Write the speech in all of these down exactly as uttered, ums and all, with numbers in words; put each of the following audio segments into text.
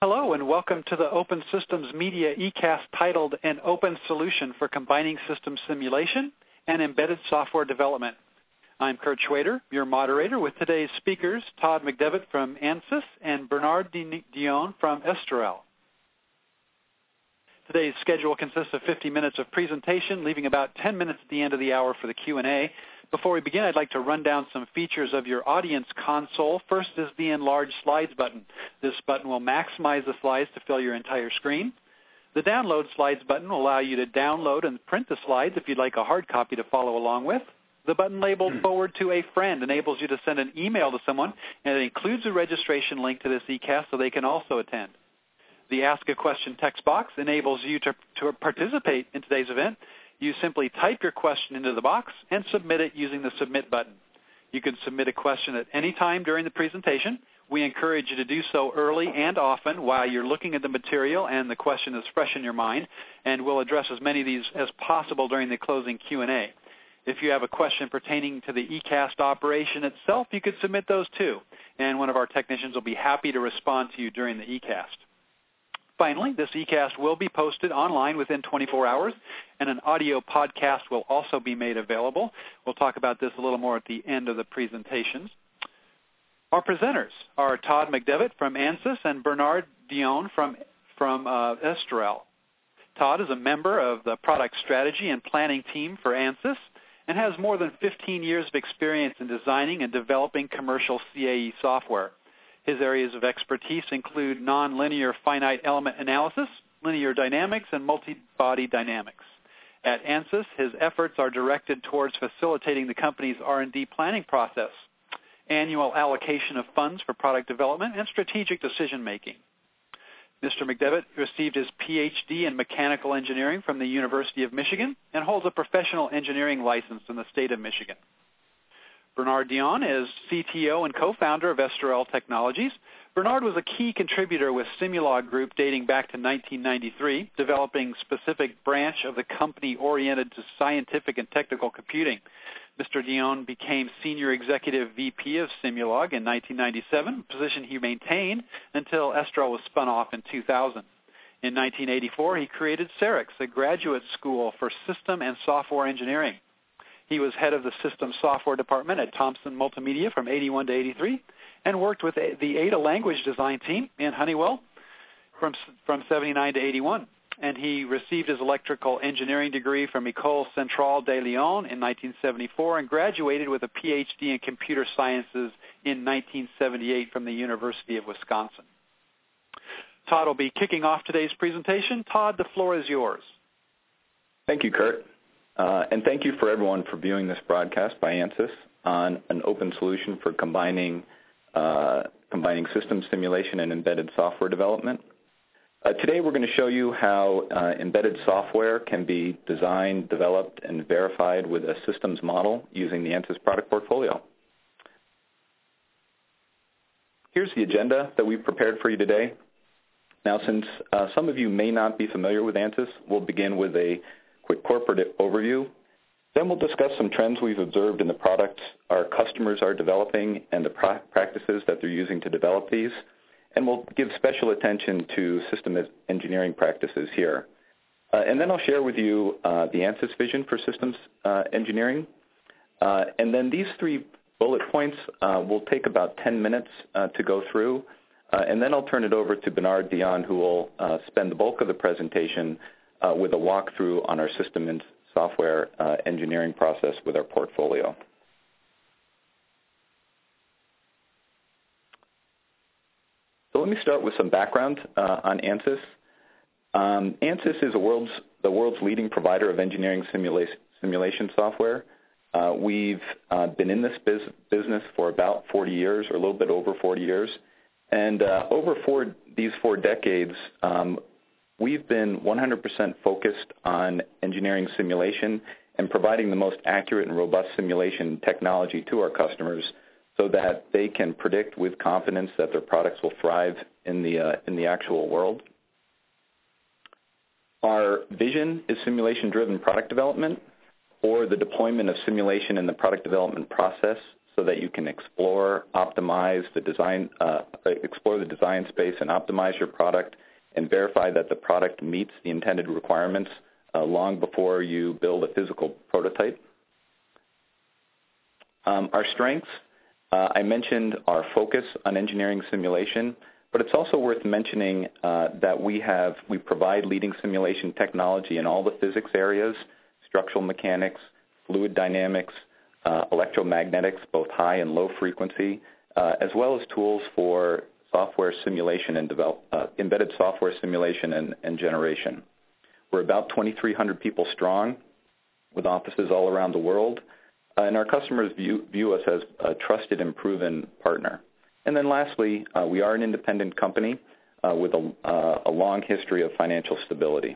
Hello and welcome to the Open Systems Media eCast titled An Open Solution for Combining System Simulation and Embedded Software Development. I'm Kurt Schwader, your moderator, with today's speakers, Todd McDevitt from ANSYS and Bernard Dion from Estrel. Today's schedule consists of fifty minutes of presentation, leaving about ten minutes at the end of the hour for the Q and A. Before we begin, I'd like to run down some features of your audience console. First is the Enlarge Slides button. This button will maximize the slides to fill your entire screen. The Download Slides button will allow you to download and print the slides if you'd like a hard copy to follow along with. The button labeled Forward to a Friend enables you to send an email to someone, and it includes a registration link to this eCast so they can also attend. The Ask a Question text box enables you to, to participate in today's event. You simply type your question into the box and submit it using the Submit button. You can submit a question at any time during the presentation. We encourage you to do so early and often while you're looking at the material and the question is fresh in your mind, and we'll address as many of these as possible during the closing Q and A. If you have a question pertaining to the eCast operation itself, you could submit those too, and one of our technicians will be happy to respond to you during the eCast. Finally, this eCast will be posted online within twenty-four hours, and an audio podcast will also be made available. We'll talk about this a little more at the end of the presentations. Our presenters are Todd McDevitt from ANSYS and Bernard Dion from, from uh, Estrel. Todd is a member of the product strategy and planning team for ANSYS and has more than fifteen years of experience in designing and developing commercial C A E software. His areas of expertise include nonlinear finite element analysis, linear dynamics, and multi-body dynamics. At ANSYS, his efforts are directed towards facilitating the company's R and D planning process, annual allocation of funds for product development, and strategic decision-making. Mister McDevitt received his P H D in mechanical engineering from the University of Michigan and holds a professional engineering license in the state of Michigan. Bernard Dion is C T O and co-founder of Estrel Technologies. Bernard was a key contributor with Simulog Group dating back to nineteen ninety-three, developing specific branch of the company oriented to scientific and technical computing. Mister Dion became Senior Executive V P of Simulog in nineteen ninety-seven, a position he maintained until Estrel was spun off in two thousand. In nineteen eighty-four, he created CEREX, a graduate school for system and software engineering. He was head of the System Software Department at Thomson Multimedia from eighty-one to eighty-three and worked with the Ada language design team in Honeywell from, from seventy-nine to eighty-one. And he received his electrical engineering degree from École Centrale de Lyon in nineteen seventy-four and graduated with a P H D in computer sciences in nineteen seventy-eight from the University of Wisconsin. Todd will be kicking off today's presentation. Todd, the floor is yours. Thank you, Kurt. Uh, and thank you for everyone for viewing this broadcast by ANSYS on an open solution for combining, uh, combining system simulation and embedded software development. Uh, today we're going to show you how uh, embedded software can be designed, developed, and verified with a systems model using the ANSYS product portfolio. Here's the agenda that we've prepared for you today. Now, since uh, some of you may not be familiar with ANSYS, we'll begin with a quick corporate overview. Then we'll discuss some trends we've observed in the products our customers are developing and the pra- practices that they're using to develop these. And we'll give special attention to system engineering practices here. Uh, and then I'll share with you uh, the ANSYS vision for systems uh, engineering. Uh, and then these three bullet points uh, will take about ten minutes uh, to go through. Uh, and then I'll turn it over to Bernard Dion, who will uh, spend the bulk of the presentation Uh, with a walkthrough on our system and software uh, engineering process with our portfolio. So let me start with some background uh, on ANSYS. Um, ANSYS is a world's, the world's leading provider of engineering simula- simulation software. Uh, we've uh, been in this biz- business for about forty years, or a little bit over forty years. And uh, over four, these four decades, um, we've been one hundred percent focused on engineering simulation and providing the most accurate and robust simulation technology to our customers so that they can predict with confidence that their products will thrive in the, uh, in the actual world. Our vision is simulation-driven product development, or the deployment of simulation in the product development process so that you can explore, optimize the design, uh, explore the design space and optimize your product and verify that the product meets the intended requirements uh, long before you build a physical prototype. Um, our strengths, uh, I mentioned our focus on engineering simulation, but it's also worth mentioning uh, that we have, we provide leading simulation technology in all the physics areas, structural mechanics, fluid dynamics, uh, electromagnetics, both high and low frequency, uh, as well as tools for software simulation and develop, uh, embedded software simulation and, and generation. We're about twenty-three hundred people strong with offices all around the world, uh, and our customers view, view us as a trusted and proven partner. And then lastly, uh, we are an independent company uh, with a, uh, a long history of financial stability.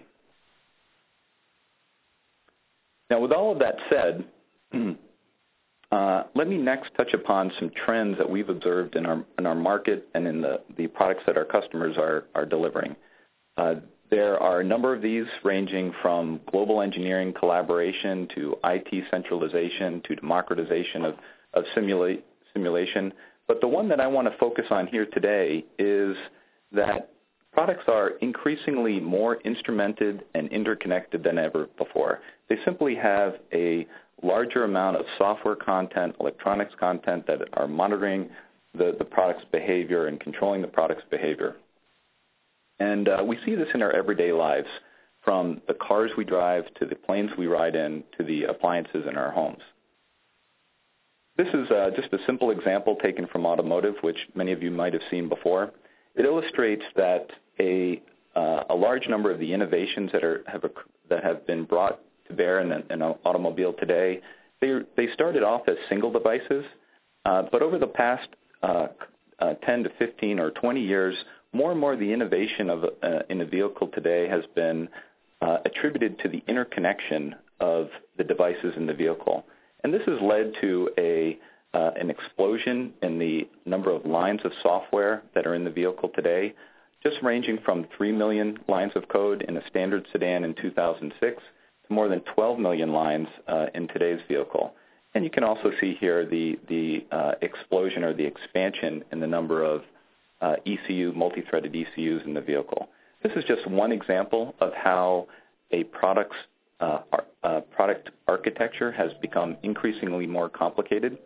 Now, with all of that said, uh, let me next touch upon some trends that we've observed in our, in our market and in the, the products that our customers are, are delivering. Uh, there are a number of these ranging from global engineering collaboration to I T centralization to democratization of, of simula- simulation. But the one that I want to focus on here today is that products are increasingly more instrumented and interconnected than ever before. They simply have a larger amount of software content, electronics content that are monitoring the, the product's behavior and controlling the product's behavior. And uh, we see this in our everyday lives, from the cars we drive to the planes we ride in to the appliances in our homes. This is uh, just a simple example taken from automotive, which many of you might have seen before. It illustrates that a, uh, a large number of the innovations that, are, have, that have been brought to bear in, in an automobile today, they, they started off as single devices, uh, but over the past uh, uh, ten to fifteen or twenty years, more and more of the innovation of, uh, in a vehicle today has been uh, attributed to the interconnection of the devices in the vehicle. And this has led to a, uh, an explosion in the number of lines of software that are in the vehicle today, just ranging from three million lines of code in a standard sedan in two thousand six to more than twelve million lines uh, in today's vehicle. And you can also see here the, the uh, explosion or the expansion in the number of uh, E C U, multi-threaded E C Us in the vehicle. This is just one example of how a product's Uh, our, uh, product architecture has become increasingly more complicated.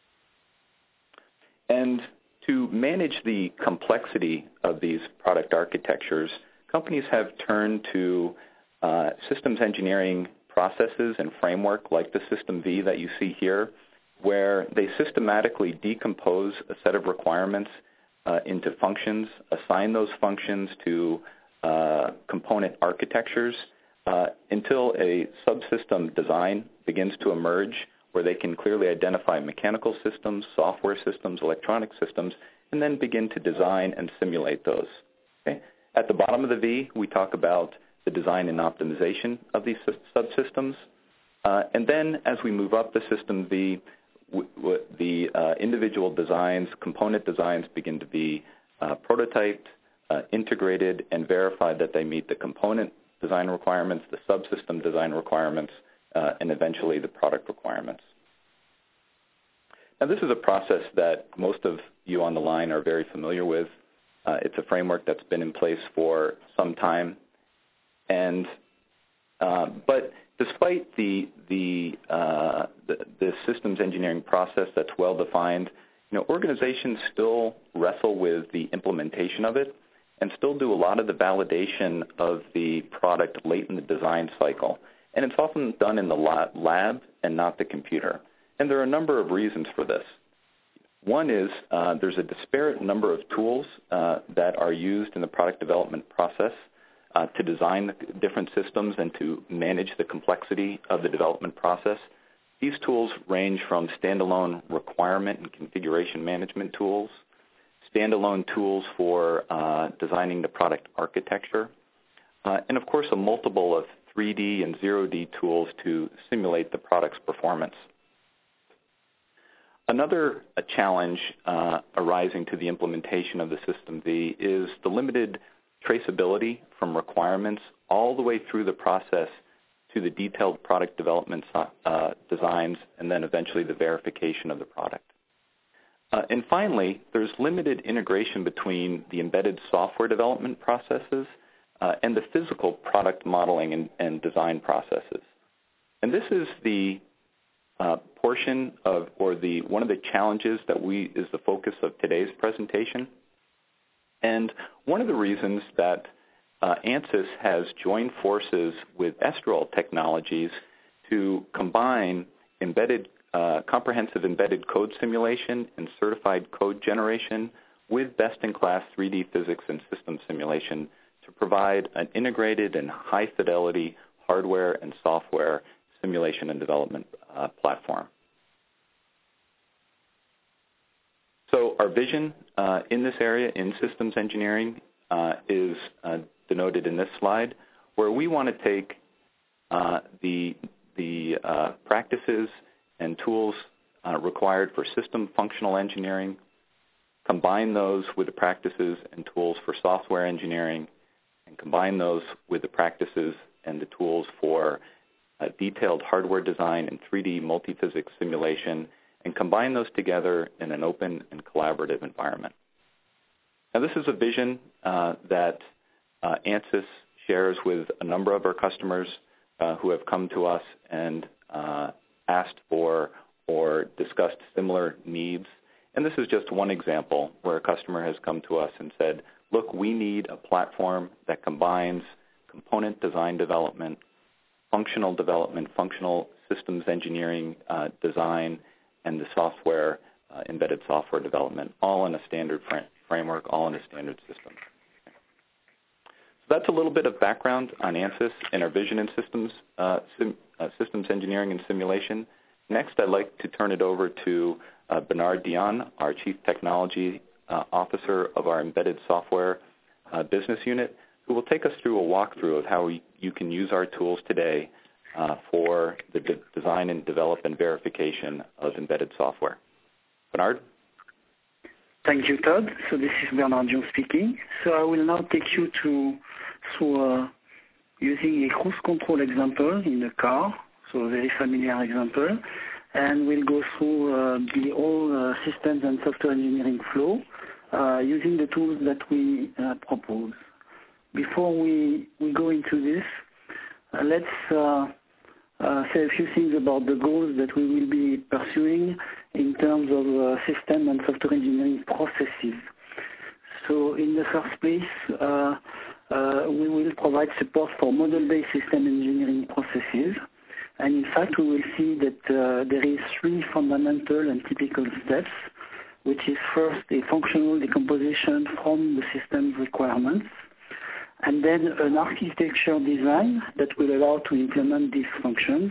And to manage the complexity of these product architectures, companies have turned to uh, systems engineering processes and framework like the System V that you see here, where they systematically decompose a set of requirements uh, into functions, assign those functions to uh, component architectures, Uh, until a subsystem design begins to emerge where they can clearly identify mechanical systems, software systems, electronic systems, and then begin to design and simulate those. Okay? At the bottom of the V, we talk about the design and optimization of these subsystems. Uh, and then as we move up the system V, w- w- the uh, individual designs, component designs begin to be uh, prototyped, uh, integrated, and verified that they meet the component design requirements, the subsystem design requirements, uh, and eventually the product requirements. Now, this is a process that most of you on the line are very familiar with. Uh, it's a framework that's been in place for some time. And uh, but despite the the, uh, the the systems engineering process that's well defined, you know, organizations still wrestle with the implementation of it, and still do a lot of the validation of the product late in the design cycle. And it's often done in the lab and not the computer. And there are a number of reasons for this. One is uh, there's a disparate number of tools uh, that are used in the product development process uh, to design the different systems and to manage the complexity of the development process. These tools range from standalone requirement and configuration management tools, standalone tools for uh, designing the product architecture, uh, and of course a multiple of three D and zero D tools to simulate the product's performance. Another a challenge uh, arising to the implementation of the System V is the limited traceability from requirements all the way through the process to the detailed product development uh, designs and then eventually the verification of the product. Uh, and finally, there's limited integration between the embedded software development processes uh, and the physical product modeling and, and design processes. And this is the uh, portion of, or the one of the challenges that we is the focus of today's presentation. And one of the reasons that uh, ANSYS has joined forces with Esterol Technologies to combine embedded Uh, comprehensive embedded code simulation and certified code generation with best-in-class three D physics and system simulation to provide an integrated and high-fidelity hardware and software simulation and development uh, platform. So our vision uh, in this area, in systems engineering, uh, is uh, denoted in this slide, where we want to take uh, the, the uh, practices and tools uh, required for system functional engineering, combine those with the practices and tools for software engineering, and combine those with the practices and the tools for uh, detailed hardware design and three D multiphysics simulation, and combine those together in an open and collaborative environment. Now, this is a vision uh, that uh, ANSYS shares with a number of our customers uh, who have come to us and uh, asked for or discussed similar needs. And this is just one example where a customer has come to us and said, look, we need a platform that combines component design development, functional development, functional systems engineering uh, design, and the software, uh, embedded software development, all in a standard fr- framework, all in a standard system. So that's a little bit of background on ANSYS and our vision in systems uh, sim- Uh, systems engineering and simulation. Next, I'd like to turn it over to uh, Bernard Dion, our Chief Technology uh, Officer of our Embedded Software uh, Business Unit, who will take us through a walkthrough of how we, you can use our tools today uh, for the de- design and develop and verification of embedded software. Bernard? Thank you, Todd. So this is Bernard Dion speaking. So I will now take you to through uh, using a cruise control example in a car, so a very familiar example, and we'll go through uh, the whole uh, systems and software engineering flow uh, using the tools that we uh, propose. Before we, we go into this, uh, let's uh, uh, say a few things about the goals that we will be pursuing in terms of uh, system and software engineering processes. So in the first place, uh, Uh, we will provide support for model-based system engineering processes. And in fact, we will see that uh, there is three fundamental and typical steps, which is first a functional decomposition from the system's requirements, and then an architecture design that will allow to implement these functions.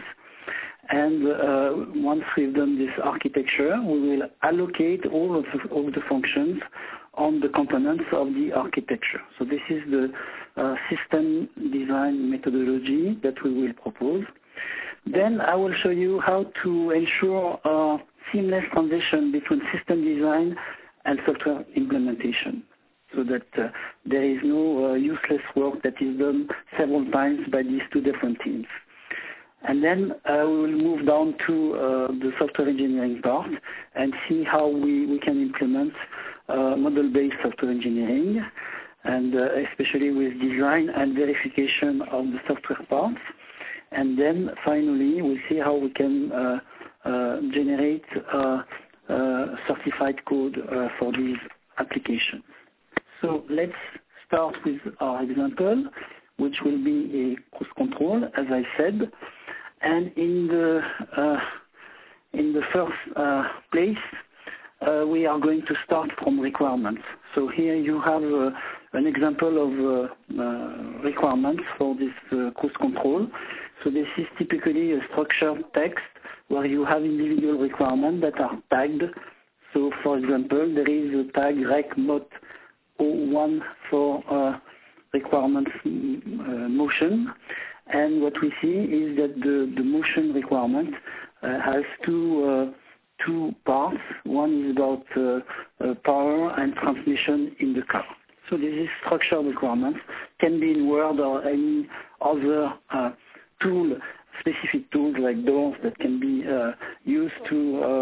And uh, once we've done this architecture, we will allocate all of the, all the functions on the components of the architecture. So this is the uh, system design methodology that we will propose. Then I will show you how to ensure a seamless transition between system design and software implementation, so that uh, there is no uh, useless work that is done several times by these two different teams. And then uh, we will move down to uh, the software engineering part and see how we, we can implement uh, model-based software engineering, and uh, especially with design and verification of the software parts. And then finally, we'll see how we can uh, uh, generate uh, uh, certified code uh, for these applications. So let's start with our example, which will be a cruise control, as I said. And in the uh, in the first uh, place, uh, we are going to start from requirements. So here you have uh, an example of uh, uh, requirements for this uh, cruise control. So this is typically a structured text where you have individual requirements that are tagged. So for example, there is a tag rec mot zero one for uh, requirements uh, motion. And what we see is that the, the motion requirement uh, has two uh, two parts. One is about uh, uh, power and transmission in the car. So this is structural requirements, can be in Word or any other uh, tool, specific tools like doors that can be uh, used to uh,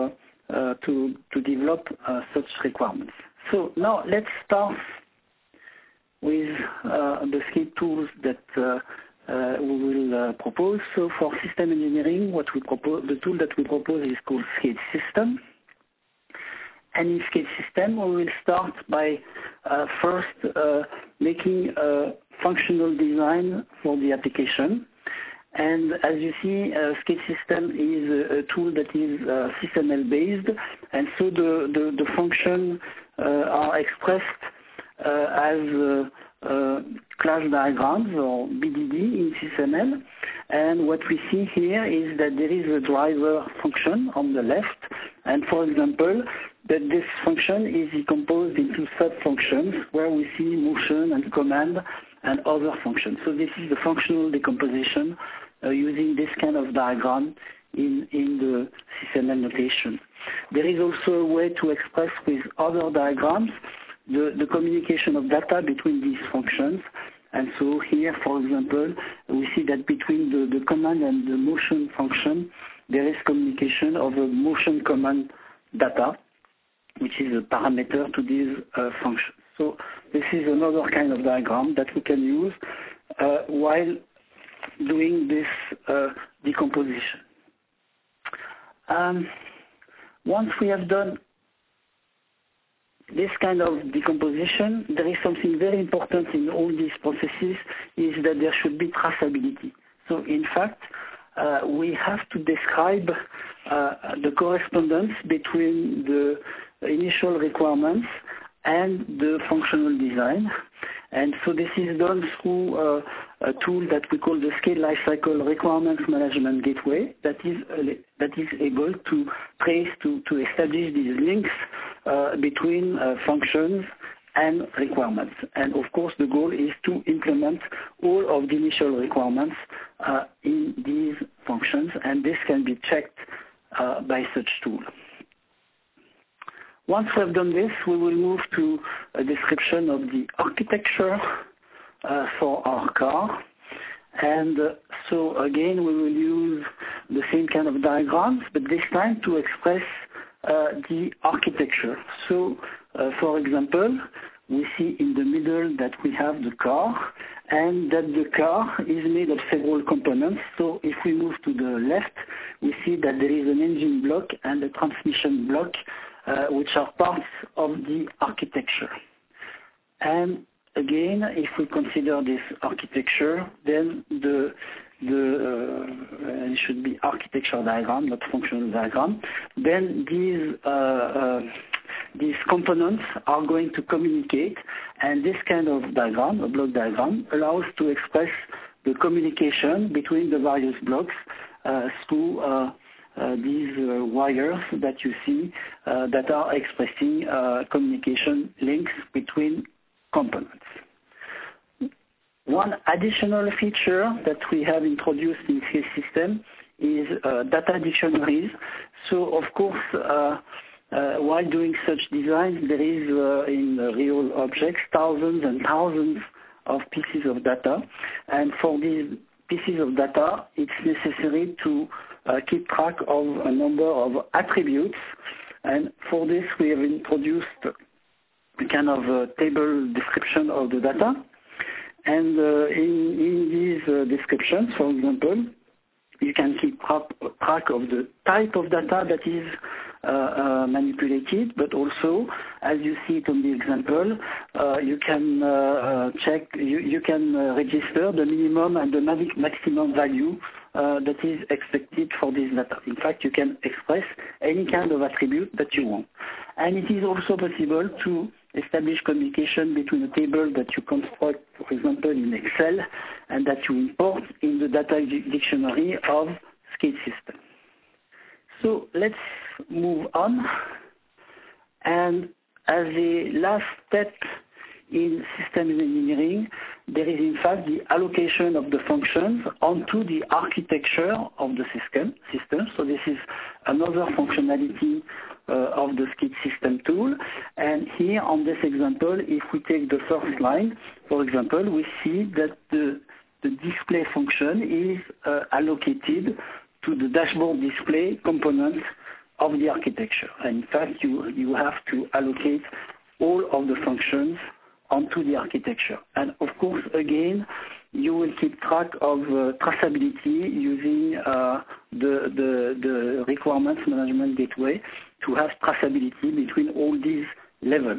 uh, to, to develop uh, such requirements. So now let's start with uh, the SCADE tools that uh, uh, we will uh, propose. So for system engineering, what we propose, the tool that we propose is called SCADE System. And in SCADE System, we will start by uh, first uh, making a functional design for the application. And as you see, uh, SCADE System is a, a tool that is uh, C S M L based, and so the, the, the functions uh, are expressed uh, as uh, uh, class diagrams or B D D in C S M L. And what we see here is that there is a driver function on the left, and for example, that this function is decomposed into sub-functions where we see motion and command and other functions. So this is the functional decomposition uh, using this kind of diagram in, in the C S M L notation. There is also a way to express with other diagrams the, the communication of data between these functions. And so here, for example, we see that between the, the command and the motion function, there is communication of a motion command data, which is a parameter to these uh, functions. So this is another kind of diagram that we can use uh, while doing this uh, decomposition. Um, once we have done this kind of decomposition, there is something very important in all these processes, is that there should be traceability. So in fact, uh, we have to describe uh, the correspondence between the initial requirements and the functional design. And so this is done through uh, a tool that we call the SCADE Lifecycle Requirements Management Gateway that is, uh, that is able to trace, to, to establish these links uh, between uh, functions and requirements. And of course the goal is to implement all of the initial requirements uh, in these functions, and this can be checked uh, by such tool. Once we have done this, we will move to a description of the architecture uh, for our car. And uh, so again, we will use the same kind of diagrams, but this time to express uh, the architecture. So, uh, for example, we see in the middle that we have the car, and that the car is made of several components. So if we move to the left, we see that there is an engine block and a transmission block, Uh, which are parts of the architecture. And again, if we consider this architecture, then the, the uh, it should be architecture diagram, not functional diagram, then these, uh, uh, these components are going to communicate, and this kind of diagram, a block diagram, allows to express the communication between the various blocks uh, through uh, Uh, these uh, wires that you see uh, that are expressing uh, communication links between components. One additional feature that we have introduced in SCADE System is uh, data dictionaries. So of course, uh, uh, while doing such designs, there is uh, in real objects thousands and thousands of pieces of data, and for these pieces of data, it's necessary to Uh, keep track of a number of attributes, and for this we have introduced a kind of a table description of the data. And uh, in, in these uh, descriptions, for example, you can keep track of the type of data that is uh, uh, manipulated, but also, as you see it on the example, uh, you can uh, uh, check, you, you can uh, register the minimum and the maximum value Uh, that is expected for this data. In fact, you can express any kind of attribute that you want. And it is also possible to establish communication between a table that you construct, for example, in Excel, and that you import in the data dictionary of SCADE System. So let's move on. And as a last step in systems engineering, there is in fact the allocation of the functions onto the architecture of the system. system. So this is another functionality uh, of the SCADE System tool. And here on this example, if we take the first line, for example, we see that the, the display function is uh, allocated to the dashboard display component of the architecture. And in fact, you, you have to allocate all of the functions onto the architecture. And of course, again, you will keep track of uh, traceability using uh, the, the, the requirements management gateway to have traceability between all these levels.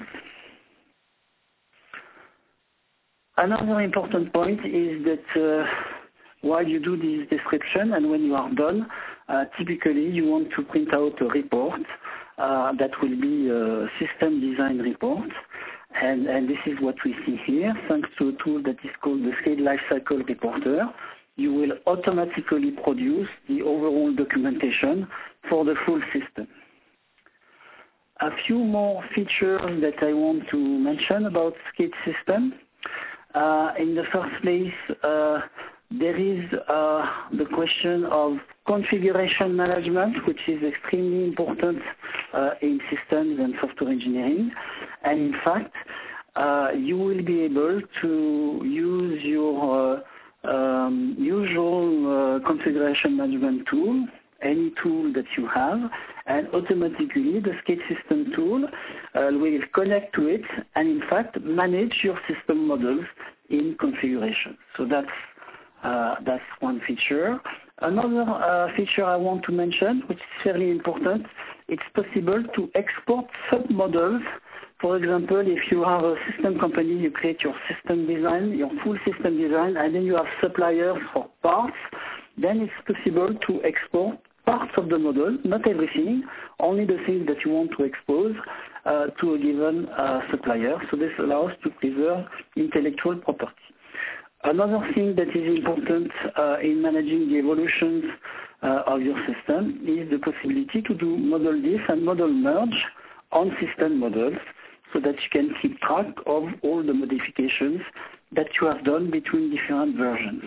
Another important point is that uh, while you do this description and when you are done, uh, typically you want to print out a report uh, that will be a system design report. And, and this is what we see here. Thanks to a tool that is called the SCADE Lifecycle Reporter, you will automatically produce the overall documentation for the full system. A few more features that I want to mention about SCADE system. Uh, in the first place, uh, there is uh, the question of configuration management, which is extremely important uh, in systems and software engineering. And in fact, uh, you will be able to use your uh, um, usual uh, configuration management tool, any tool that you have, and automatically the SCADE system tool uh, will connect to it and in fact manage your system models in configuration. So that's Uh, that's one feature. Another uh, feature I want to mention, which is fairly important, it's possible to export submodels. For example, if you are a system company, you create your system design, your full system design, and then you have suppliers for parts, then it's possible to export parts of the model, not everything, only the things that you want to expose uh, to a given uh, supplier. So this allows to preserve intellectual property. Another thing that is important uh, in managing the evolutions uh, of your system is the possibility to do model diff and model merge on system models so that you can keep track of all the modifications that you have done between different versions.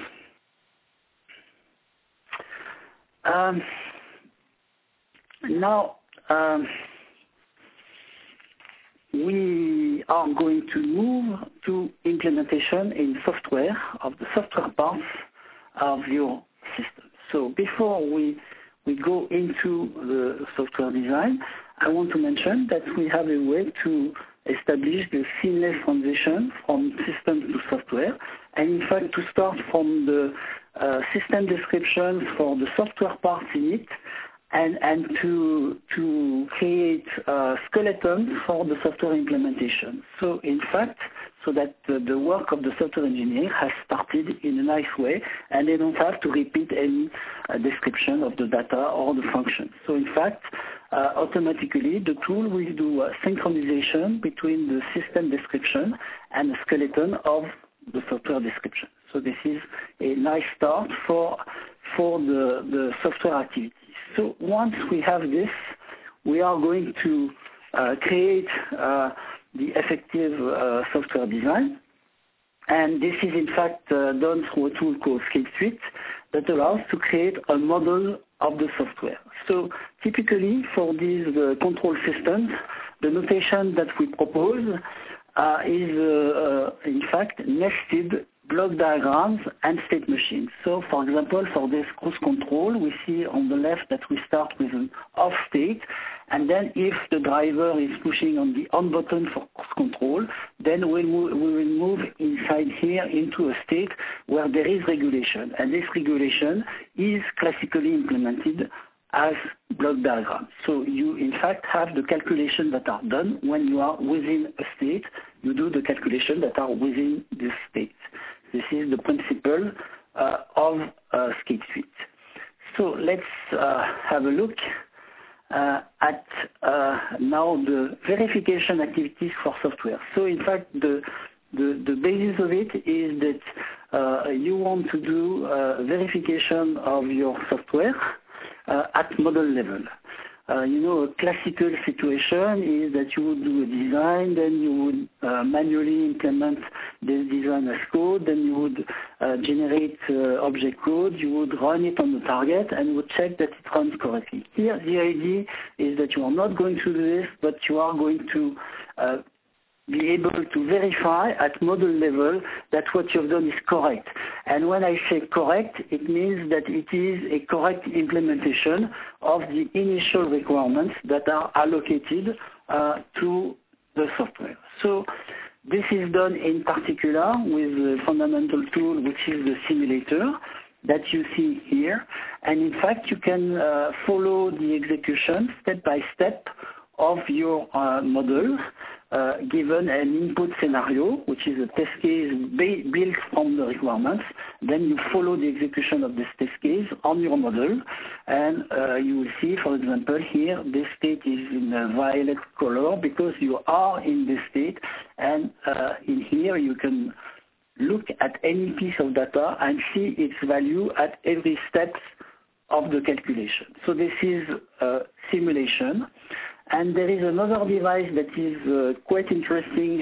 Um, now, um, we are going to move to implementation in software of the software parts of your system. So before we, we go into the software design, I want to mention that we have a way to establish the seamless transition from system to software, and in fact to start from the uh, system descriptions for the software parts in it, and, and to, to create a skeleton for the software implementation. So in fact, so that the, the work of the software engineer has started in a nice way, and they don't have to repeat any uh, description of the data or the function. So in fact, uh, automatically the tool will do a synchronization between the system description and the skeleton of the software description. So this is a nice start for, for the, the software activity. So once we have this, we are going to uh, create uh, the effective uh, software design. And this is in fact uh, done through a tool called SCADE Suite that allows to create a model of the software. So typically for these uh, control systems, the notation that we propose uh, is uh, uh, in fact nested block diagrams and state machines. So for example, for this cruise control, we see on the left that we start with an off state, and then if the driver is pushing on the on button for cruise control, then we'll move, we will move inside here into a state where there is regulation, and this regulation is classically implemented as block diagram. So you in fact have the calculations that are done when you are within a state. You do the calculations that are within this state. This is the principle uh, of uh, SCADE Suite. So let's uh, have a look uh, at uh, now the verification activities for software. So in fact, the, the, the basis of it is that uh, you want to do uh, verification of your software uh, at model level. Uh, you know, a classical situation is that you would do a design, then you would uh, manually implement this design as code, then you would uh, generate uh, object code, you would run it on the target, and would check that it runs correctly. Here, the idea is that you are not going to do this, but you are going to uh, be able to verify at model level that what you've done is correct. And when I say correct, it means that it is a correct implementation of the initial requirements that are allocated uh, to the software. So this is done in particular with the fundamental tool, which is the simulator that you see here. And in fact, you can uh, follow the execution step by step of your uh, model, uh, given an input scenario, which is a test case built from the requirements. Then you follow the execution of this test case on your model, and uh, you will see, for example, here, this state is in a violet color because you are in this state, and uh, in here you can look at any piece of data and see its value at every step of the calculation. So this is uh, simulation. And there is another device that is uh, quite interesting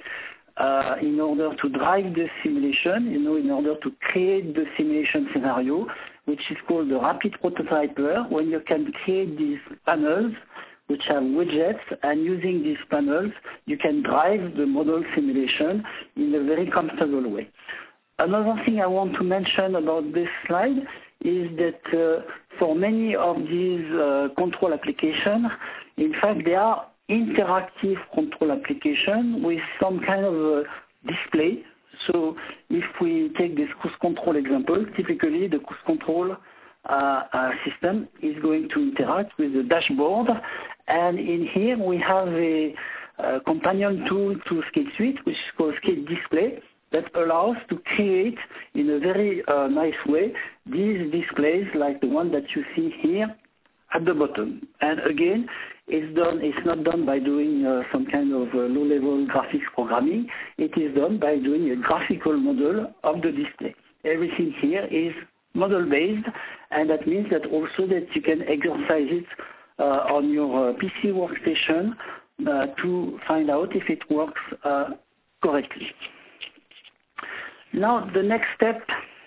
uh, in order to drive the simulation, you know, in order to create the simulation scenario, which is called the Rapid Prototyper, when you can create these panels which have widgets, and using these panels, you can drive the model simulation in a very comfortable way. Another thing I want to mention about this slide is that uh, for many of these uh, control applications, in fact, they are interactive control applications with some kind of uh, display. So if we take this cruise control example, typically the cruise control uh, uh, system is going to interact with the dashboard. And in here we have a, a companion tool to ScapeSuite, which is called Scape Display, that allows to create in a very uh, nice way these displays like the one that you see here at the bottom. And again, it's done. It's not done by doing uh, some kind of uh, low-level graphics programming. It is done by doing a graphical model of the display. Everything here is model-based, and that means that also that you can exercise it uh, on your uh, P C workstation uh, to find out if it works uh, correctly. Now, the next step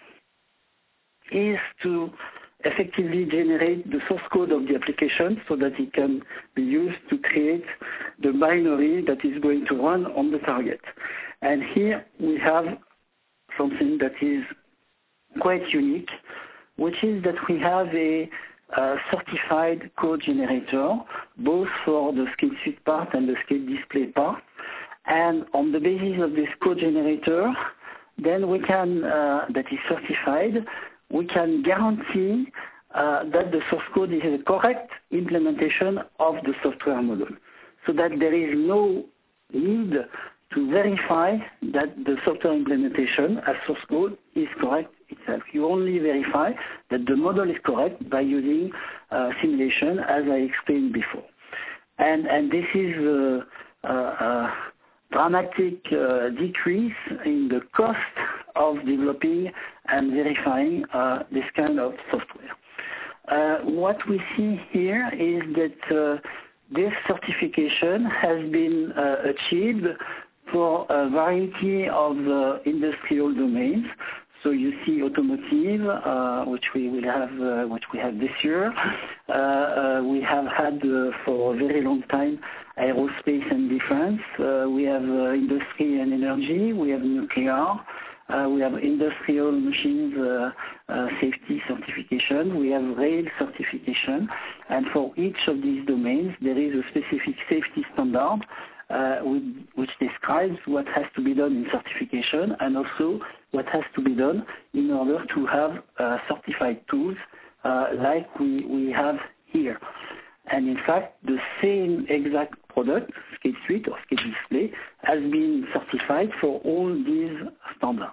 is to effectively generate the source code of the application so that it can be used to create the binary that is going to run on the target. And here we have something that is quite unique, which is that we have a, a certified code generator, both for the ScapeSuite part and the Scape Display part. And on the basis of this code generator, then we can, uh, that is certified, we can guarantee uh, that the source code is a correct implementation of the software model, so that there is no need to verify that the software implementation as source code is correct itself. You only verify that the model is correct by using uh, simulation, as I explained before. And, and this is a, a, a dramatic uh, decrease in the cost of developing and verifying uh, this kind of software. Uh, what we see here is that uh, this certification has been uh, achieved for a variety of uh, industrial domains. So you see automotive, uh, which we will have, uh, which we have this year. Uh, uh, we have had uh, for a very long time aerospace and defense. Uh, we have uh, industry and energy. We have nuclear. Uh, we have industrial machines uh, uh, safety certification. We have rail certification. And for each of these domains, there is a specific safety standard uh, which, which describes what has to be done in certification and also what has to be done in order to have uh, certified tools uh, like we, we have here. And in fact, the same exact product, ScapeSuite or Scape Display, has been certified for all these standards.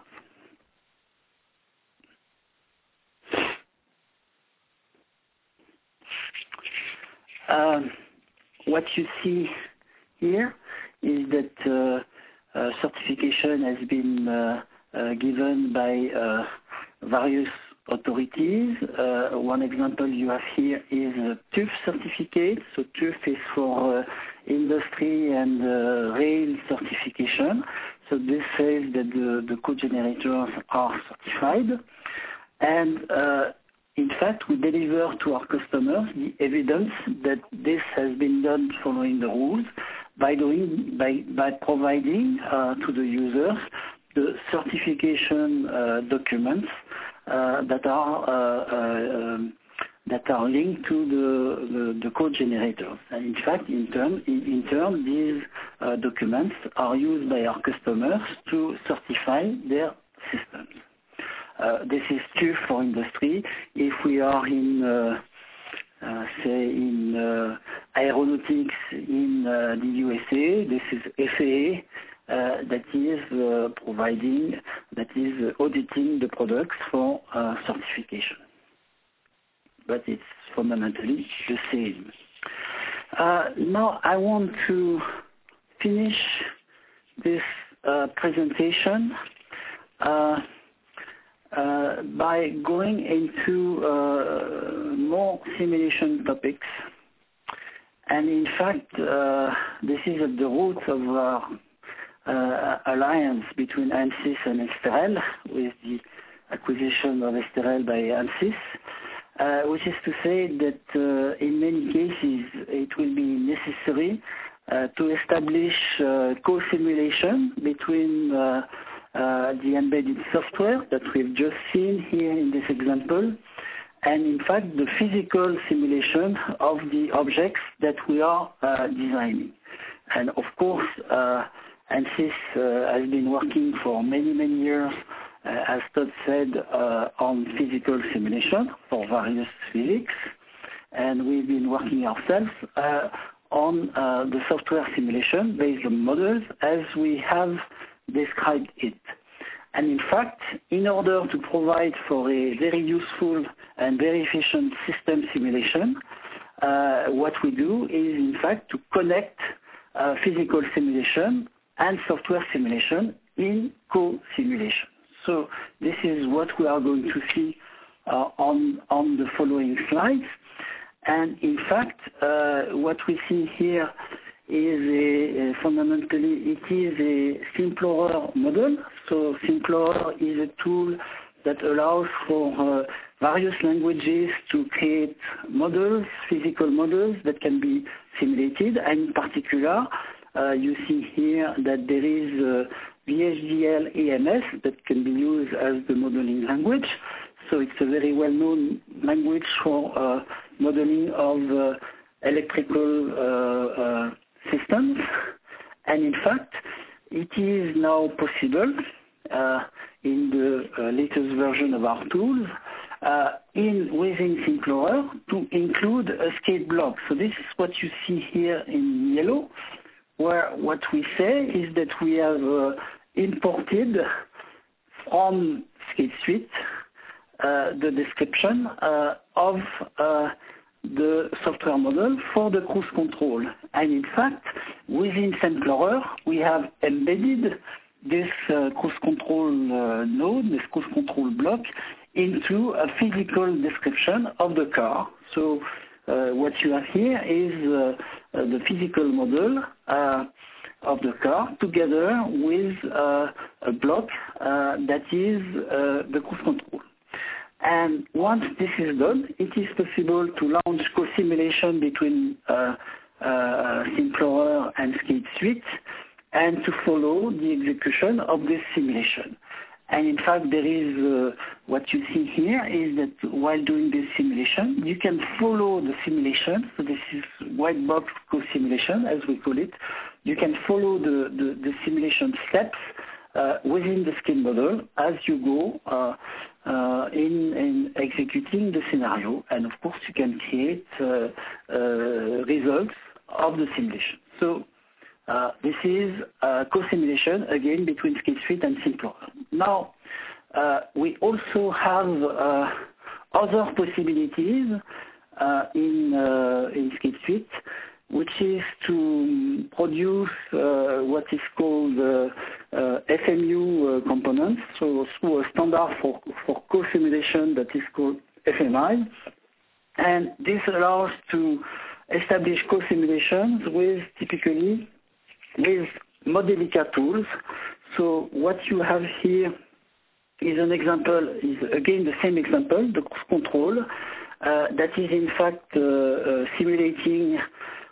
Um, what you see here is that uh, uh, certification has been uh, uh, given by uh, various authorities. Uh, one example you have here is a TÜV certificate. So TÜV is for uh, industry and uh, rail certification. So this says that the, the code generators are certified. And uh, in fact, we deliver to our customers the evidence that this has been done following the rules by doing by by providing uh, to the users the certification uh, documents uh, that are uh, uh, um, that are linked to the, the, the code generators. And in fact, in turn, in, in turn these uh, documents are used by our customers to certify their systems. Uh, this is true for industry. If we are in, uh, uh, say, in uh, aeronautics in uh, the U S A, this is F A A uh, that is uh, providing, that is auditing the products for uh, certification. But it's fundamentally the same. Uh, now I want to finish this uh, presentation uh, uh, by going into uh, more simulation topics. And in fact, uh, this is at the root of our uh, alliance between ANSYS and Esterel, with the acquisition of Esterel by ANSYS. Uh, which is to say that uh, in many cases it will be necessary uh, to establish uh, co-simulation between uh, uh, the embedded software that we've just seen here in this example and in fact the physical simulation of the objects that we are uh, designing. And of course uh, ANSYS uh, has been working for many, many years Uh, as Todd said, uh, on physical simulation for various physics, and we've been working ourselves uh, on uh, the software simulation based on models as we have described it. And in fact, in order to provide for a very useful and very efficient system simulation, uh, what we do is in fact to connect uh, physical simulation and software simulation in co-simulation. So this is what we are going to see uh, on, on the following slides. And in fact, uh, what we see here is a, a fundamentally, it is a Simplorer model. So Simplorer is a tool that allows for uh, various languages to create models, physical models that can be simulated. And in particular, uh, you see here that there is uh, V H D L A M S that can be used as the modeling language. So it's a very well-known language for uh, modeling of uh, electrical uh, uh, systems. And in fact, it is now possible uh, in the uh, latest version of our tools uh, in within Simplorer to include a skate block. So this is what you see here in yellow, where what we say is that we have uh, imported from SkateSuite uh, the description uh, of uh, the software model for the cruise control. And in fact, within Simplorer, we have embedded this uh, cruise control uh, node, this cruise control block, into a physical description of the car. So uh, what you have here is uh, uh, the physical model uh, of the car together with uh, a block uh, that is uh, the cruise control. And once this is done, it is possible to launch co-simulation between uh, uh, Simplorer and SkateSuite and to follow the execution of this simulation. And in fact, there is, uh, what you see here is that while doing this simulation, you can follow the simulation. So this is white box co-simulation, as we call it. You can follow the, the, the simulation steps uh, within the skin model as you go uh, uh, in, in executing the scenario. And of course, you can create uh, uh, results of the simulation. So Uh, this is uh, co-simulation, again, between SkateSuite and Simplorer. Now, uh, we also have uh, other possibilities uh, in, uh, in SkateSuite, which is to produce uh, what is called uh, uh, F M U uh, components, so through a standard for, for co-simulation that is called F M I. And this allows to establish co-simulations with typically with Modelica tools. So what you have here is an example, is again the same example, the cruise control, uh, that is in fact uh, uh, simulating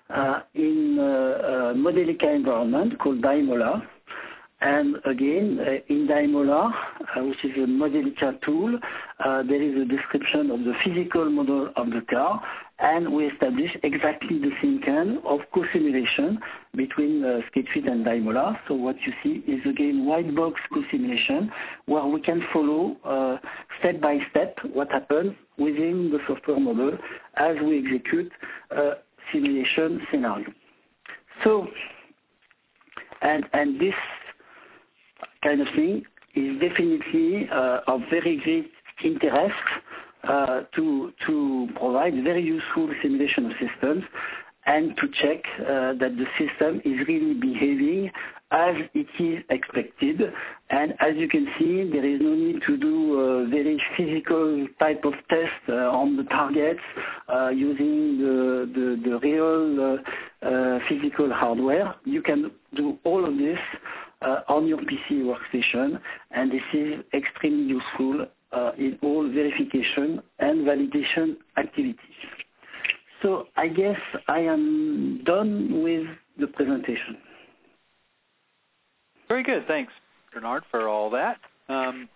uh, in a, a Modelica environment called Daimola. And again, uh, in Daimola, uh, which is a Modelica tool, uh, there is a description of the physical model of the car, and we establish exactly the same kind of co-simulation between uh, SketchFit and Daimola. So what you see is again white box co-simulation, where we can follow uh, step by step what happens within the software model as we execute a simulation scenario. So, and, and this kind of thing is definitely uh, of very great interest uh, to, to provide very useful simulation of systems and to check uh, that the system is really behaving as it is expected. And as you can see, there is no need to do a very physical type of test uh, on the targets uh, using the, the, the real uh, uh, physical hardware. You can do all of this Uh, on your P C workstation, and this is extremely useful uh, in all verification and validation activities. So I guess I am done with the presentation. Very good. Thanks, Bernard, for all that. Um,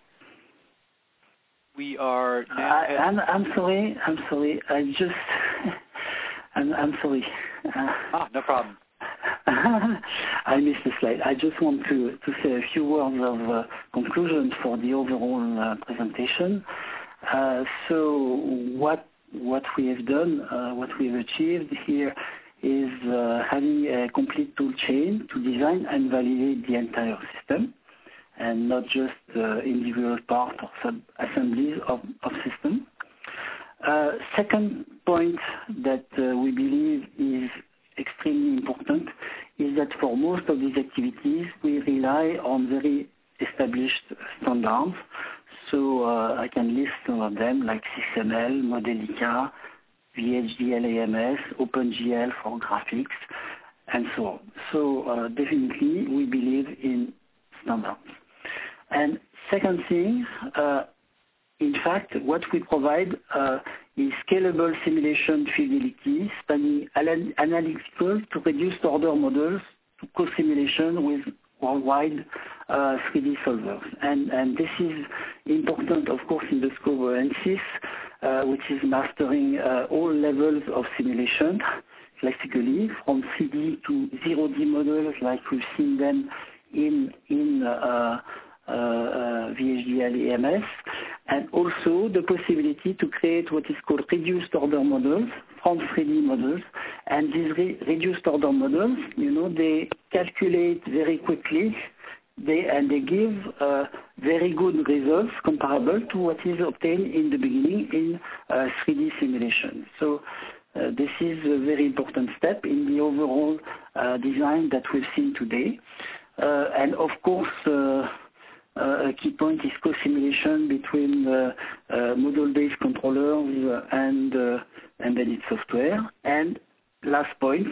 we are now... I, I'm, I'm sorry. I'm sorry. I just... I'm, I'm sorry. Uh, ah, no problem. I missed the slide. I just want to, to say a few words of uh, conclusion for the overall uh, presentation. Uh, so what what we have done, uh, what we have achieved here is uh, having a complete tool chain to design and validate the entire system, and not just uh, individual parts or sub-assemblies of, of system. Uh, second point that uh, we believe is extremely important is that for most of these activities, we rely on very established standards. So uh, I can list some of them like SysML, Modelica, V H D L A M S, OpenGL for graphics, and so on. So uh, definitely we believe in standards. And second thing, uh, in fact, what we provide uh, is scalable simulation fidelity spanning analytical to reduced order models to co-simulation with worldwide uh, three D solvers. And, and this is important, of course, in the scope of ANSYS, uh, which is mastering uh, all levels of simulation, classically, from three D to zero D models like we've seen them in, in uh, Uh, uh, V H D L A M S, and also the possibility to create what is called reduced order models from three D models. And these re reduced order models, you know, they calculate very quickly, they and they give uh, very good results comparable to what is obtained in the beginning in uh, three D simulation. So uh, this is a very important step in the overall uh, design that we've seen today. Uh, and of course, uh, Uh, a key point is co-simulation between uh, uh, model-based controllers and uh, embedded software. And last point,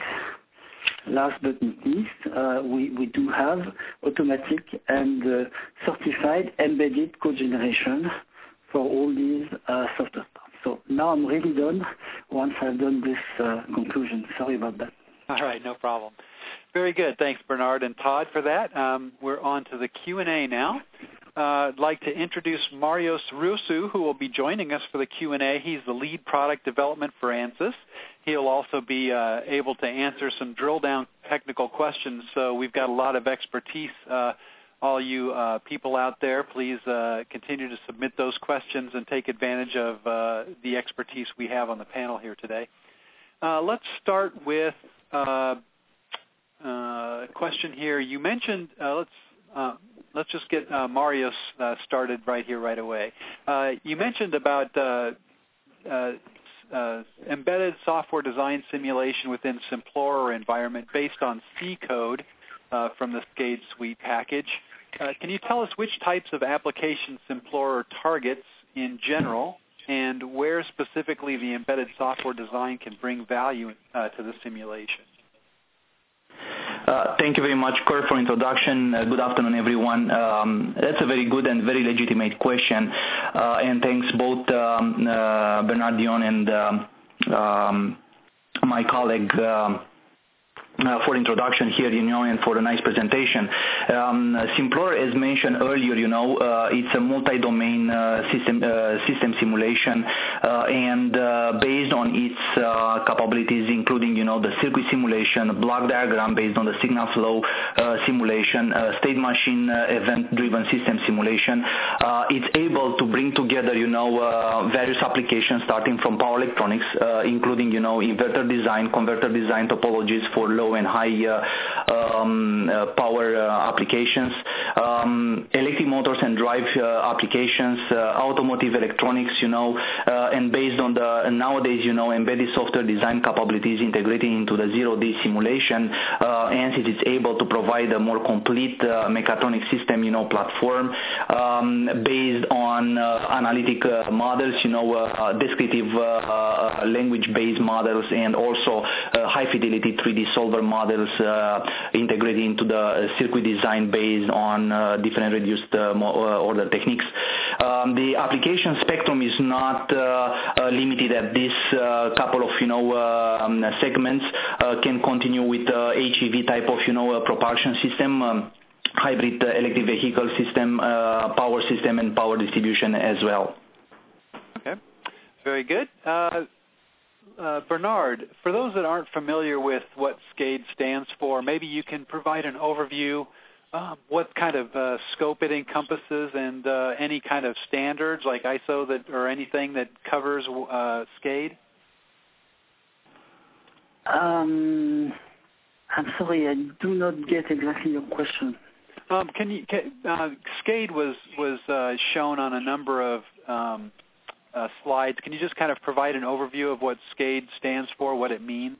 last but not least, uh, we, we do have automatic and uh, certified embedded code generation for all these uh, software parts. So now I'm really done once I've done this uh, conclusion. Sorry about that. All right, no problem. Very good. Thanks, Bernard and Todd, for that. Um, we're on to the Q and A now. Uh, I'd like to introduce Marios Rusu, who will be joining us for the Q and A. He's the lead product development for ANSYS. He'll also be uh, able to answer some drill-down technical questions, so we've got a lot of expertise. Uh, all you uh, people out there, please uh, continue to submit those questions and take advantage of uh, the expertise we have on the panel here today. Uh, let's start with uh, Uh, question here. You mentioned, uh, let's uh, let's just get uh, Marios uh, started right here, right away. Uh, you mentioned about uh, uh, uh, embedded software design simulation within Simplorer environment based on C code uh, from the SCADE Suite package. Uh, can you tell us which types of applications Simplorer targets in general, and where specifically the embedded software design can bring value uh, to the simulation? Uh, thank you very much, Kurt, for introduction. Uh, good afternoon, everyone. Um, that's a very good and very legitimate question, uh, and thanks both um, uh, Bernard Dion and um, um, my colleague um, Uh, for introduction here, you know, and for a nice presentation. Um, Simplorer, as mentioned earlier, you know, uh, it's a multi-domain uh, system uh, system simulation, uh, and uh, based on its uh, capabilities, including, you know, the circuit simulation, block diagram based on the signal flow uh, simulation, uh, state machine uh, event-driven system simulation, uh, it's able to bring together, you know, uh, various applications starting from power electronics, uh, including, you know, inverter design, converter design topologies for low and high uh, um, uh, power uh, applications, um, electric motors and drive uh, applications, uh, automotive electronics, you know, uh, and based on the uh, nowadays, you know, embedded software design capabilities integrated into the zero-D simulation, uh, ANSYS is able to provide a more complete uh, mechatronic system, you know, platform um, based on uh, analytic uh, models, you know, uh, descriptive uh, uh, language-based models, and also uh, high-fidelity three D solver models uh, integrated into the circuit design based on uh, different reduced uh, order techniques. Um, the application spectrum is not uh, uh, limited at this uh, couple of, you know, um, segments. Uh, can continue with uh, H E V type of, you know, uh, propulsion system. Um, hybrid uh, electric vehicle system, uh, power system, and power distribution as well. Okay, very good. Uh, Uh, Bernard, for those that aren't familiar with what SCADE stands for, maybe you can provide an overview, um, what kind of uh, scope it encompasses, and uh, any kind of standards like I S O that or anything that covers uh, SCADE? Um, I'm sorry, I do not get exactly your question. Um, can you? Can, uh, SCADE was was uh, shown on a number of um, Uh, slides. Can you just kind of provide an overview of what SCADE stands for, what it means?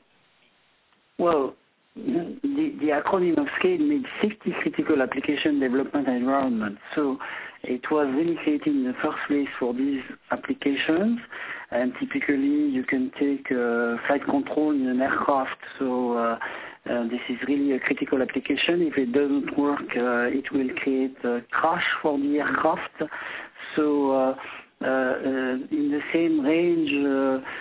Well, the, the acronym of SCADE means Safety Critical Application Development Environment. So it was really created in the first place for these applications, and typically you can take uh, flight control in an aircraft. So uh, uh, this is really a critical application. If it doesn't work, uh, it will create a crash for the aircraft. So uh, Uh, uh, in the same range, uh,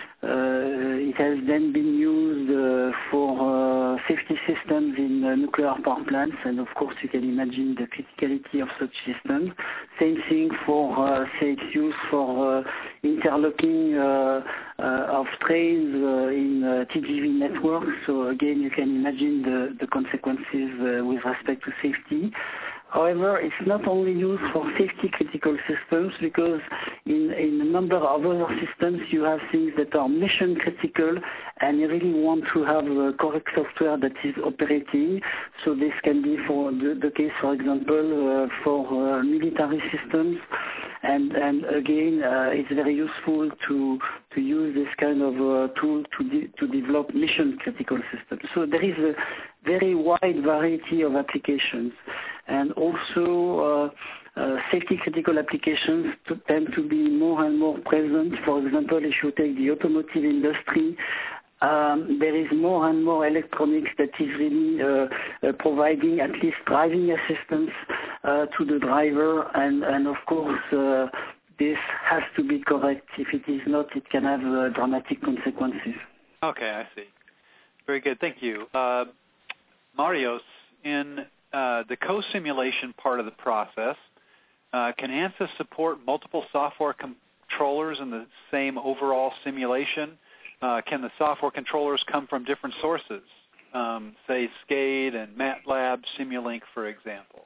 uh, it has then been used uh, for uh, safety systems in uh, nuclear power plants, and of course you can imagine the criticality of such systems. Same thing for, uh, say, its use for uh, interlocking uh, uh, of trains uh, in uh, T G V networks. So again, you can imagine the, the consequences uh, with respect to safety. However, it's not only used for safety critical systems, because in, in a number of other systems you have things that are mission critical, and you really want to have uh, correct software that is operating. So this can be for the, the case, for example, uh, for uh, military systems, and, and again, uh, it's very useful to to use this kind of uh, tool to de to develop mission critical systems. So there is a very wide variety of applications. And also, uh, uh, safety critical applications to tend to be more and more present. For example, if you take the automotive industry, um, there is more and more electronics that is really uh, uh, providing at least driving assistance uh, to the driver, and, and of course, uh, this has to be correct. If it is not, it can have uh, dramatic consequences. Okay, I see. Very good, thank you. Uh, Marios, in Uh, the co-simulation part of the process, uh, can ANSYS support multiple software controllers in the same overall simulation? Uh, can the software controllers come from different sources, um, say SCADE and MATLAB, Simulink, for example?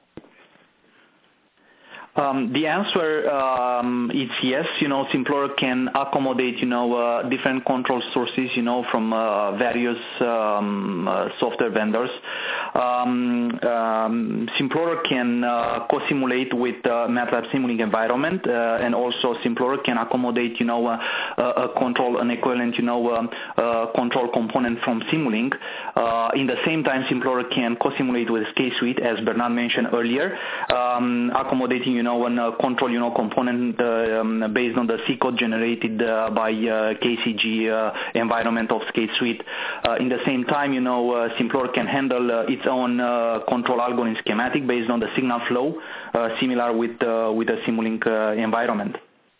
Um, the answer um, is yes. You know, Simplorer can accommodate, you know, uh, different control sources, you know, from uh, various um, uh, software vendors. Um, um, Simplorer can uh, co-simulate with uh, MATLAB Simulink environment, uh, and also Simplorer can accommodate, you know, uh, a control, an equivalent, you know, um, uh, control component from Simulink. Uh, in the same time, Simplorer can co-simulate with SCADE Suite, as Bernard mentioned earlier, um, accommodating, you know, one uh, control, you know, component uh, um, based on the C code generated uh, by uh, K C G uh, environment of SCADE Suite. Uh, in the same time, you know, uh, Simplorer can handle uh, its own uh, control algorithm schematic based on the signal flow, uh, similar with uh, with the Simulink uh, environment.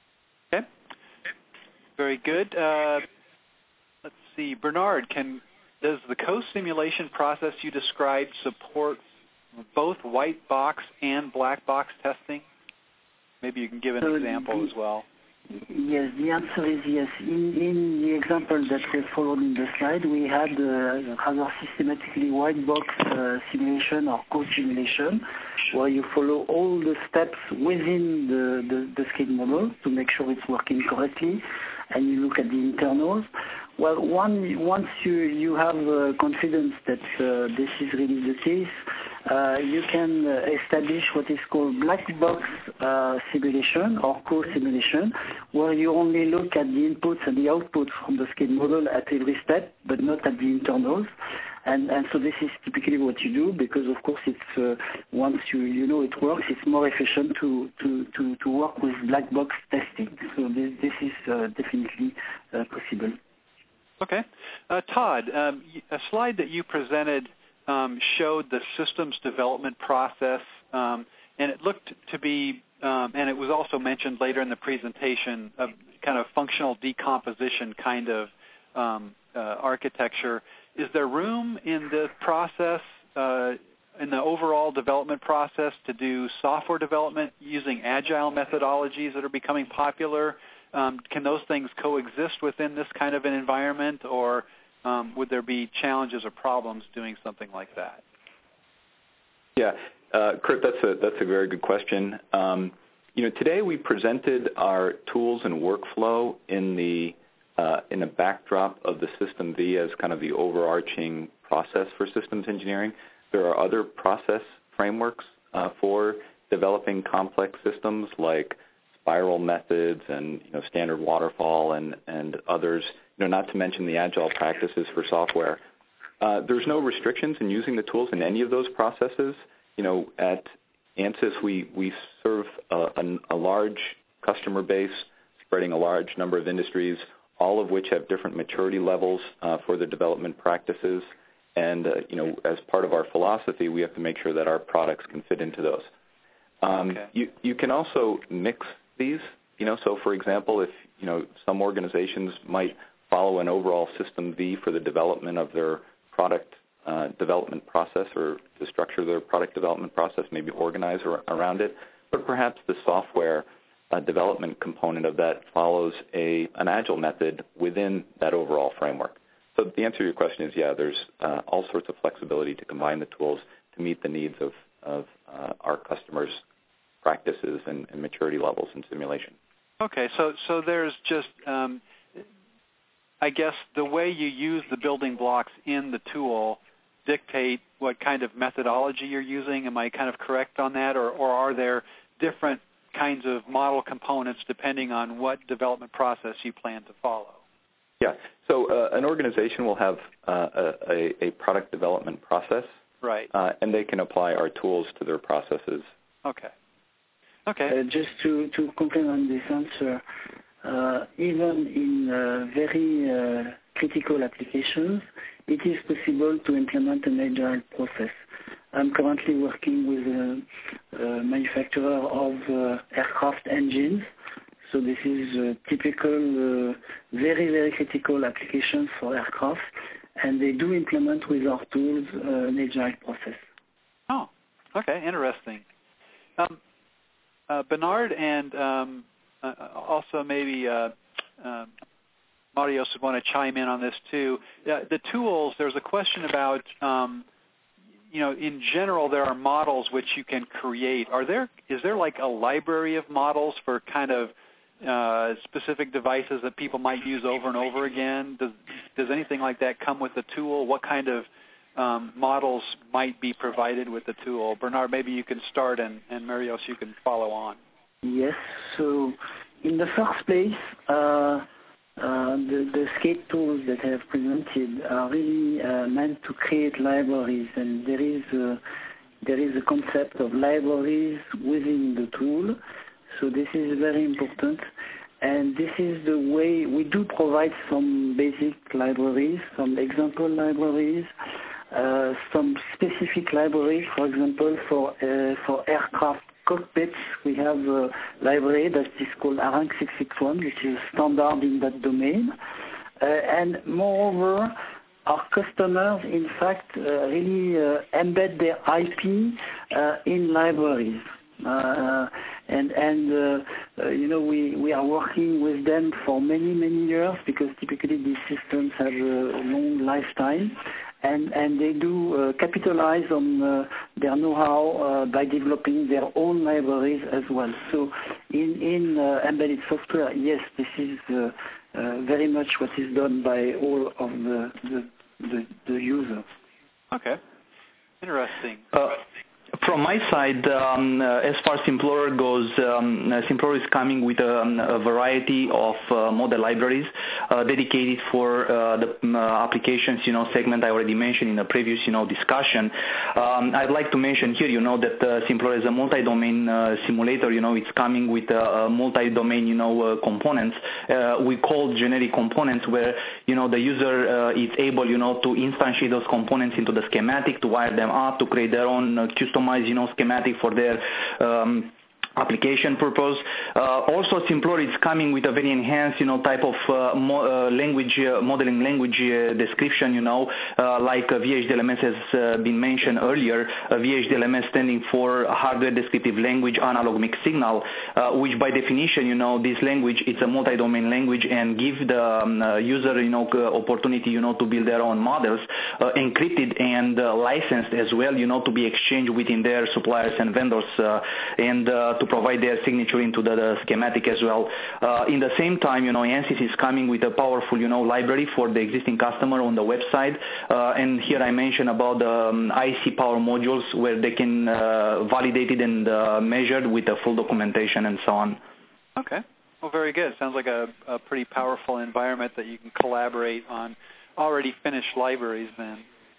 Okay. Very good. Uh, let's see, Bernard, can does the co-simulation process you described support both white box and black box testing? Maybe you can give an so example the, as well. Yes, the answer is yes. In, in the example that we followed in the slide, we had uh, rather systematically white box uh, simulation or co-simulation, where you follow all the steps within the, the, the skate model to make sure it's working correctly, and you look at the internals. Well, one, once you, you have uh, confidence that uh, this is really the case, uh, you can uh, establish what is called black box uh, simulation or co-simulation, where you only look at the inputs and the outputs from the skate model at every step, but not at the internals. And, and so this is typically what you do, because of course it's uh, once you, you know it works, it's more efficient to, to, to, to work with black box testing. So this, this is uh, definitely uh, possible. Okay. Uh, Todd, um, a slide that you presented um, showed the systems development process, um, and it looked to be, um, and it was also mentioned later in the presentation, a kind of functional decomposition kind of um, uh, architecture. Is there room in the process, uh, in the overall development process, to do software development using agile methodologies that are becoming popular? Um, can those things coexist within this kind of an environment, or um, would there be challenges or problems doing something like that? Yeah, uh, Kurt, that's a that's a very good question. Um, you know, today we presented our tools and workflow in the uh, in the backdrop of the System V as kind of the overarching process for systems engineering. There are other process frameworks uh, for developing complex systems, like spiral methods and you know standard waterfall and, and others, you know, not to mention the agile practices for software. Uh, there's no restrictions in using the tools in any of those processes. You know, at ANSYS we, we serve a, a, a large customer base spreading a large number of industries, all of which have different maturity levels uh, for their development practices. And, uh, you know, as part of our philosophy, we have to make sure that our products can fit into those. Um, okay. you, you can also mix these, you know, so for example, if, you know, some organizations might follow an overall System V for the development of their product uh, development process, or to structure their product development process, maybe organize ar- around it, but perhaps the software uh, development component of that follows a an agile method within that overall framework. So the answer to your question is, yeah, there's uh, all sorts of flexibility to combine the tools to meet the needs of, of uh, our customers' practices and, and maturity levels in simulation. Okay, so so there's just, um, I guess, the way you use the building blocks in the tool dictate what kind of methodology you're using. Am I kind of correct on that, or, or are there different kinds of model components depending on what development process you plan to follow? Yeah, so uh, an organization will have uh, a, a product development process, right? Uh, and they can apply our tools to their processes. Okay. Okay. Uh, just to, to complement this answer, uh, even in uh, very uh, critical applications, it is possible to implement an agile process. I'm currently working with a, a manufacturer of uh, aircraft engines. So this is a typical, uh, very, very critical application for aircraft, and they do implement with our tools uh, an agile process. Oh, okay, interesting. Um, uh, Bernard and um, uh, also maybe uh, uh, Marios would want to chime in on this too. Uh, the tools, there's a question about, um, you know, in general there are models which you can create. Are there, is there like a library of models for kind of Uh, specific devices that people might use over and over again? Does, does anything like that come with the tool? What kind of um, models might be provided with the tool? Bernard, maybe you can start, and, and Marios, you can follow on. Yes. So in the first place, uh, uh, the, the skate tools that I have presented are really uh, meant to create libraries, and there is a, there is a concept of libraries within the tool. So this is very important, and this is the way we do provide some basic libraries, some example libraries, uh, some specific libraries. For example, for uh, for aircraft cockpits, we have a library that is called ARINC six six one, which is standard in that domain. Uh, and moreover, our customers, in fact, uh, really uh, embed their I P uh, in libraries. Uh, and and uh, uh, you know we, we are working with them for many many years because typically these systems have a long lifetime, and and they do uh, capitalize on uh, their know-how uh, by developing their own libraries as well. So in in uh, embedded software, yes, this is uh, uh, very much what is done by all of the the, the, the users. Okay, interesting. Uh, From my side, um, uh, as far as Simplorer goes, um, uh, Simplorer is coming with a, a variety of uh, model libraries uh, dedicated for uh, the um, uh, applications, you know, segment I already mentioned in the previous, you know, discussion. Um, I'd like to mention here, you know, that uh, Simplorer is a multi-domain uh, simulator. You know, it's coming with uh, multi-domain, you know, uh, components. Uh, we call generic components, where you know the user uh, is able, you know, to instantiate those components into the schematic, to wire them up, to create their own uh, custom you know, schematic for their um, application purpose. Uh, also, Simplorer is coming with a very enhanced, you know, type of uh, mo uh, language, uh, modeling language uh, description, you know, uh, like uh, V H D L M S has uh, been mentioned earlier. Uh, V H D L M S standing for Hardware Descriptive Language Analog Mixed Signal, uh, which by definition, you know, this language, it's a multi-domain language and give the um, uh, user, you know, opportunity, you know, to build their own models, uh, encrypted and uh, licensed as well, you know, to be exchanged within their suppliers and vendors, uh, and uh, to provide their signature into the, the schematic as well. Uh, in the same time, you know, ANSYS is coming with a powerful, you know, library for the existing customer on the website. Uh, and here I mentioned about the um, I C power modules where they can uh, validate it and uh, measured with the full documentation and so on. Okay. Well, very good. Sounds like a, a pretty powerful environment that you can collaborate on already finished libraries then.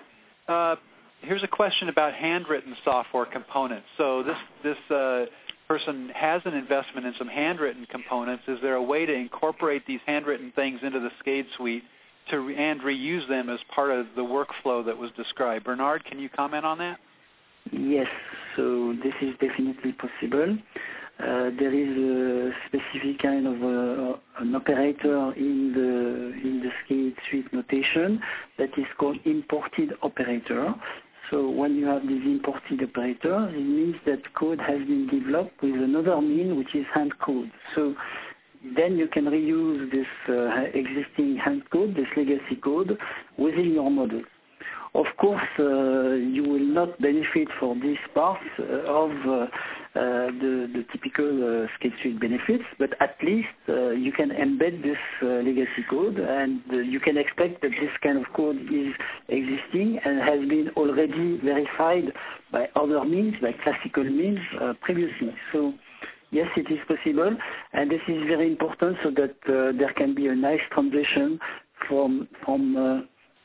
Uh, here's a question about handwritten software components. So this, this uh, person has an investment in some handwritten components. Is there a way to incorporate these handwritten things into the SCADE suite to re and reuse them as part of the workflow that was described? Bernard, can you comment on that? Yes, so this is definitely possible. Uh, there is a specific kind of uh, an operator in the in the SCADE suite notation that is called imported operator. So when you have these imported operators, it means that code has been developed with another mean, which is hand code. So then you can reuse this uh, existing hand code, this legacy code, within your model. Of course, uh, you will not benefit for this part uh, of uh, uh, the, the typical uh, SCADE suite benefits, but at least uh, you can embed this uh, legacy code, and uh, you can expect that this kind of code is existing and has been already verified by other means, by classical means uh, previously. So yes, it is possible, and this is very important so that uh, there can be a nice transition from from uh,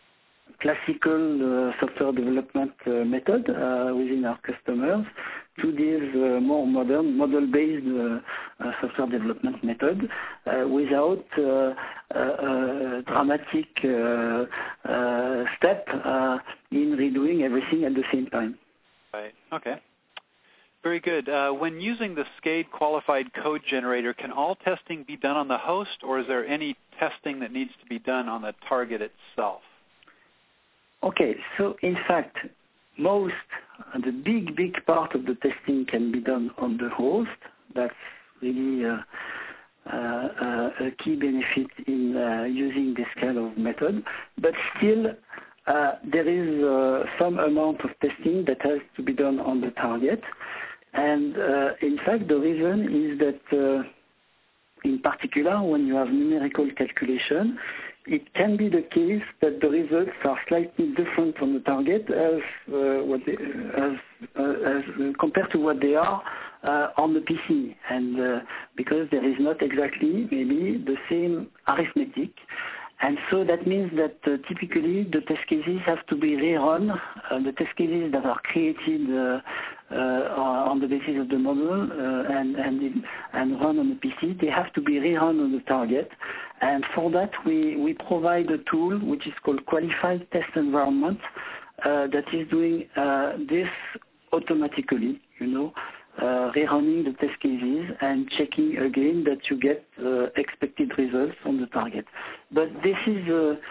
classical uh, software development uh, method uh, within our customers to this uh, more modern model-based uh, uh, software development method uh, without uh, uh, uh, dramatic uh, uh, step uh, in redoing everything at the same time. Right. Okay. Very good. Uh, when using the SCADE qualified code generator, can all testing be done on the host, or is there any testing that needs to be done on the target itself? Okay, so in fact, most, uh, the big, big part of the testing can be done on the host. That's really uh, uh, uh, a key benefit in uh, using this kind of method. But still, uh, there is uh, some amount of testing that has to be done on the target. And uh, in fact, the reason is that uh, in particular, when you have numerical calculation, it can be the case that the results are slightly different from the target as, uh, what they, as, uh, as uh, compared to what they are uh, on the P C, and uh, because there is not exactly maybe the same arithmetic. And so that means that uh, typically the test cases have to be rerun. Uh, the test cases that are created uh, uh, on the basis of the model uh, and, and, and run on the P C, they have to be rerun on the target. And for that, we, we provide a tool which is called Qualified Test Environment uh, that is doing uh, this automatically, you know, Uh, rerunning the test cases and checking again that you get uh, expected results on the target. But this is uh,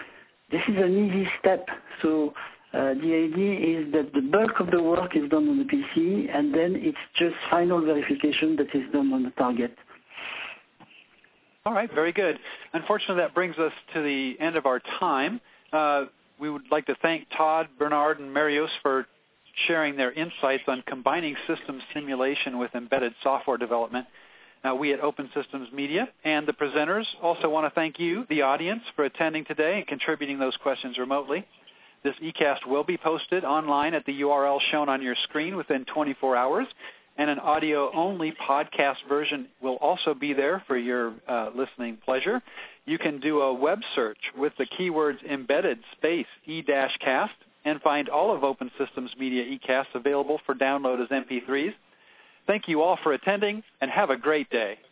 this is an easy step. So uh, the idea is that the bulk of the work is done on the P C, and then it's just final verification that is done on the target. All right, very good. Unfortunately, that brings us to the end of our time. Uh, we would like to thank Todd, Bernard, and Marios for sharing their insights on combining systems simulation with embedded software development. Uh, we at Open Systems Media and the presenters also want to thank you, the audience, for attending today and contributing those questions remotely. This eCast will be posted online at the U R L shown on your screen within twenty-four hours, and an audio-only podcast version will also be there for your uh, listening pleasure. You can do a web search with the keywords embedded space e-cast and find all of Open Systems Media eCasts available for download as M P threes. Thank you all for attending, and have a great day.